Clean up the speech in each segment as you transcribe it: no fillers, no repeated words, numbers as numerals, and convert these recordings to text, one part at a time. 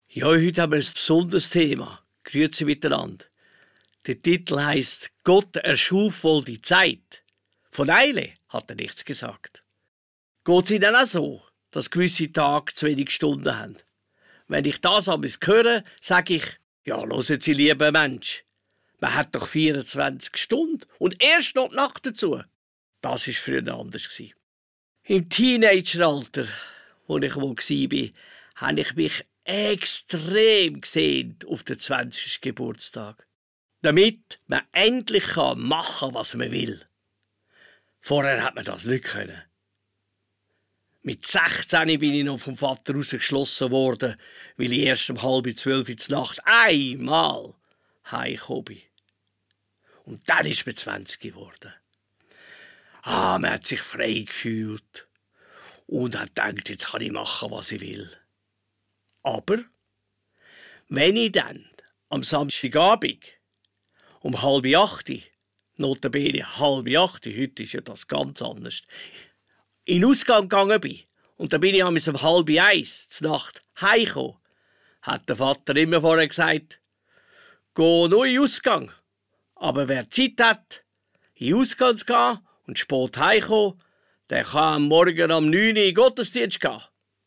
Ja, heute haben wir ein besonderes Thema. Grüezi miteinander. Der Titel heisst «Gott erschuf wohl die Zeit». Von Eile hat er nichts gesagt. Geht es Ihnen auch so, dass gewisse Tage zu wenig Stunden haben? Wenn ich das einmal höre, sage ich, ja, hören Sie, lieber Mensch, man hat doch 24 Stunden und erst noch die Nacht dazu. Das war früher anders. Im Teenageralter, wo ich wohl war, habe ich mich extrem gesehnt auf den 20. Geburtstag. Damit man endlich machen kann, was man will. Vorher hat man das nicht können. Mit 16 bin ich noch vom Vater rausgeschlossen worden, weil ich erst um 11:30 in der Nacht einmal heimgekommen bin. Und dann ist man 20 geworden. Man hat sich frei gefühlt und hat gedacht, jetzt kann ich machen, was ich will. Aber wenn ich dann am Samstagabend um 7:30, notabene 7:30, heute ist ja das ganz anders, in den Ausgang gegangen bin und dann bin ich um 12:30 zur Nacht heimgekommen, hat der Vater immer vorher gesagt, geh nur in den Ausgang. Aber wer Zeit hat, in den Ausgang zu gehen und spät heimkommen, der kann am Morgen um 9 Uhr in den Gottesdienst gehen.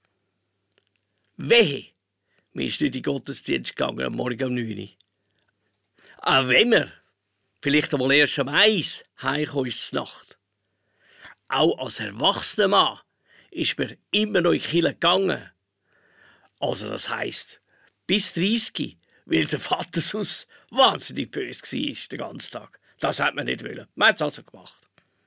Wehe, mir ist nicht in den Gottesdienst gegangen am Morgen um 9 Uhr. Auch wenn wir vielleicht einmal erst um 1 Uhr heimkommen ist zur Nacht. Auch als erwachsener Mann ist mir immer noch in die Kirche gegangen. Also das heisst, bis 30, weil der Vater sonst wahnsinnig böse war den ganzen Tag. Das hat man nicht wollen. Man hat es also gemacht.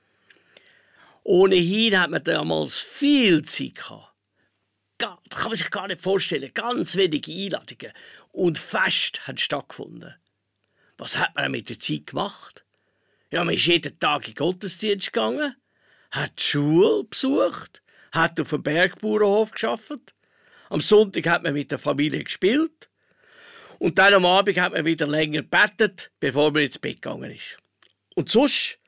Ohnehin hat man damals viel Zeit gehabt. Das kann man sich gar nicht vorstellen. Ganz wenige Einladungen. Und Feste haben stattgefunden. Was hat man mit der Zeit gemacht? Ja, man ist jeden Tag in den Gottesdienst gegangen, hat die Schule besucht, hat auf dem Bergbauernhof gearbeitet. Am Sonntag hat man mit der Familie gespielt. Und dann am Abend hat man wieder länger gebetet, bevor man ins Bett gegangen ist. Und sonst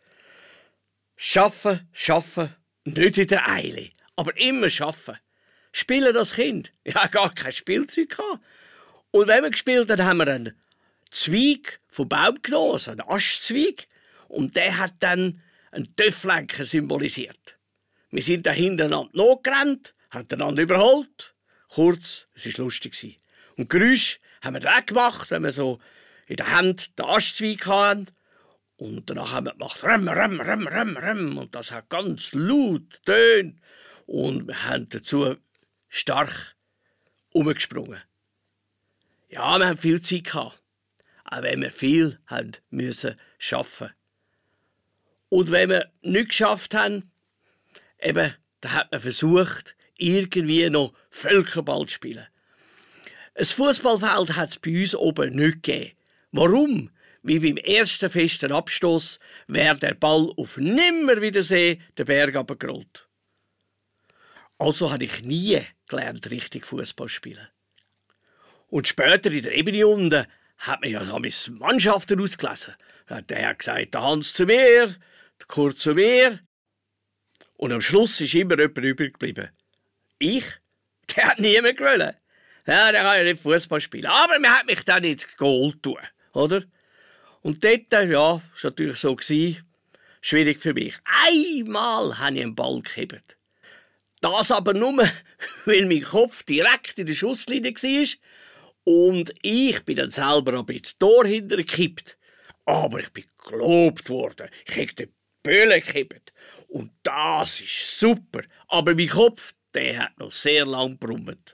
Schaffen, nicht in der Eile, aber immer schaffen. Spielen als Kind. Ja, gar kein Spielzeug gehabt. Und wenn wir gespielt haben, haben wir einen Zweig vom Baum genommen, also einen Aschzweig. Und der hat dann einen Töfflenker symbolisiert. Wir sind da hintereinander nachgerannt, haben einander überholt. Kurz, es war lustig. Und Geräusche haben wir weggemacht, wenn wir so in der Hand den Aschzweig hatten. Und danach haben wir gemacht, Rem, Rem, Rem, Rem, Rem. Und das hat ganz laut getönt. Und wir haben dazu stark umgesprungen. Ja, wir haben viel Zeit gehabt. Auch wenn wir viel haben müssen arbeiten. Und wenn wir nicht geschafft haben, eben, dann hat man versucht, irgendwie noch Völkerball zu spielen. Ein Fußballfeld hat es bei uns oben nicht gegeben. Warum? Wie beim ersten festen Abstoß wäre der Ball auf Nimmerwiedersehen den Berg runtergerollt. Also habe ich nie gelernt, richtig Fußball zu spielen. Und später in der Ebene unten hat man ja Mannschaften ausgelesen. Der hat gesagt, der Hans zu mir, der Kurt zu mir. Und am Schluss ist immer jemand übrig geblieben. Ich? Der hat niemand gewollt. Ja, der kann ja nicht Fußball spielen. Aber man hat mich dann ins Goal tun, oder? Und dort, ja, war es natürlich so, schwierig für mich. Einmal habe ich einen Ball gehebt. Das aber nur, weil mein Kopf direkt in der Schusslinie war und ich bin dann selber ein bisschen Tor hintergekippt. Aber ich bin gelobt worden. Ich habe den Böller gehebt. Und das ist super. Aber mein Kopf, der hat noch sehr lang gebrummt.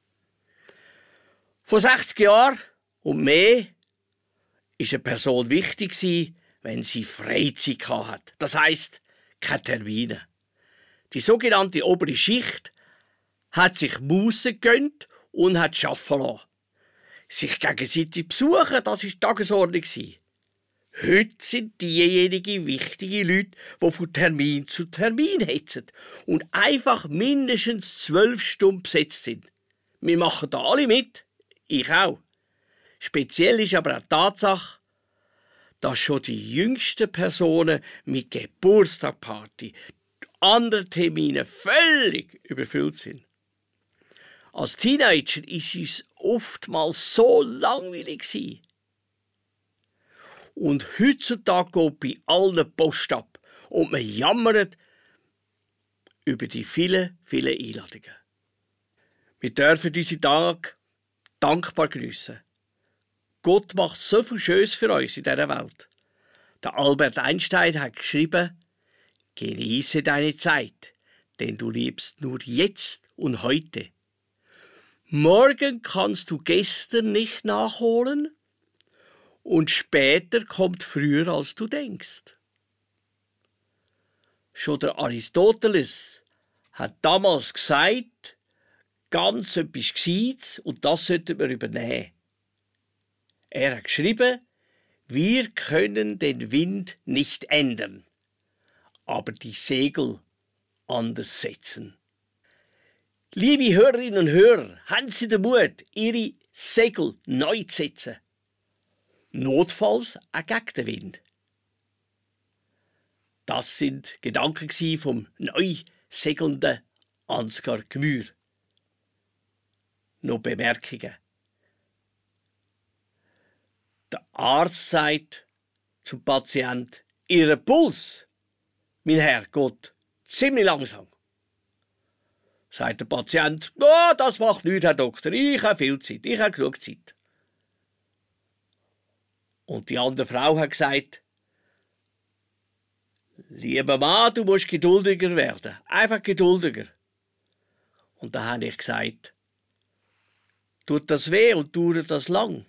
Vor 60 Jahren und mehr war eine Person wichtig, wenn sie Freizeit hatte. Das heisst, keine Termine. Die sogenannte obere Schicht hat sich Muße gegönnt und hat arbeiten lassen. Sich gegenseitig besuchen, das war die Tagesordnung. Heute sind diejenigen wichtige Leute, die von Termin zu Termin hetzen und einfach mindestens 12 Stunden besetzt sind. Wir machen da alle mit, ich auch. Speziell ist aber auch die Tatsache, dass schon die jüngsten Personen mit Geburtstagparty, anderen Terminen völlig überfüllt sind. Als Teenager ist es oftmals so langweilig gewesen. Und heutzutage geht bei allen Post ab und man jammert über die vielen, vielen Einladungen. Wir dürfen unsere Tage dankbar geniessen. Gott macht so viel Schönes für uns in dieser Welt. Der Albert Einstein hat geschrieben, genieße deine Zeit, denn du lebst nur jetzt und heute. Morgen kannst du gestern nicht nachholen und später kommt früher, als du denkst. Schon der Aristoteles hat damals gesagt, ganz etwas Gescheites und das sollten wir übernehmen. Er hat geschrieben, wir können den Wind nicht ändern, aber die Segel anders setzen. Liebe Hörerinnen und Hörer, haben Sie den Mut, Ihre Segel neu zu setzen? Notfalls auch gegen den Wind. Das sind Gedanken vom neu segelnden Ansgar Gmür. Noch Bemerkungen. Der Arzt sagt zum Patient, Ihr Puls, mein Herr, geht ziemlich langsam. Sagt der Patient, oh, das macht nichts, Herr Doktor, ich habe viel Zeit, ich habe genug Zeit. Und die andere Frau hat gesagt, lieber Mann, du musst geduldiger werden, einfach geduldiger. Und da habe ich gesagt, tut das weh und dauert das lang?